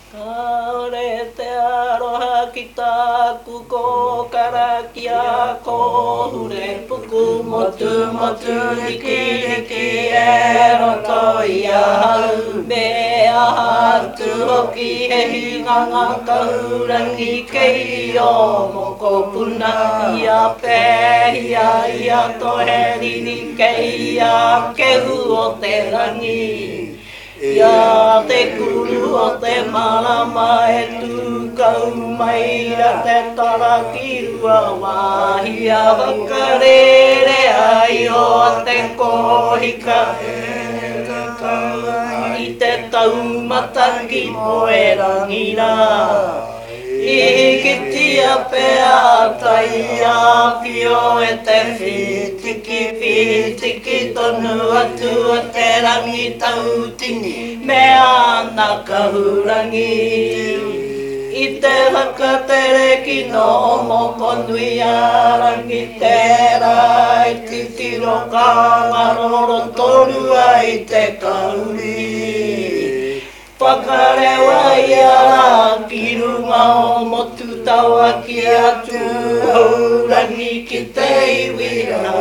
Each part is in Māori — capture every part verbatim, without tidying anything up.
Kaore te aroha ki tāku ko karaki a ko hure puku motu motu riki riki e roto i a hau me a hatu hoki he hinganga kahurangi kei o moko puna i a pēhia i a toheriri kei a kehu o te rangi ia te kuru o te marama e tūkau mai a te taraki rua wāhi a wakarere ai o a te kohika i te taumataki mo e rangira. I kitia pēa tai a pio e te whitiki whitiki tonu atu a te rangi tautini me ana kahurangi. I te whakatere ki no moko nui a rangi tērā i titiro ka ngaroro torua i te kauri. Whakarewa i a ki runga o motu taua ki atu haurangi ki te iwi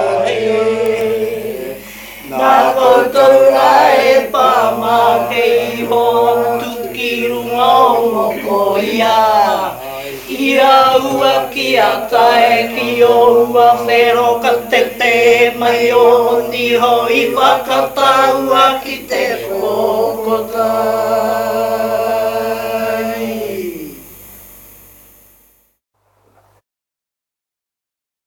rai. Nā koutou rai pāma kei ho tuki runga o moko ia. Ia ua ki a tae ki o ua whero ka te te mai o ni ho i whakataua ki te kokota.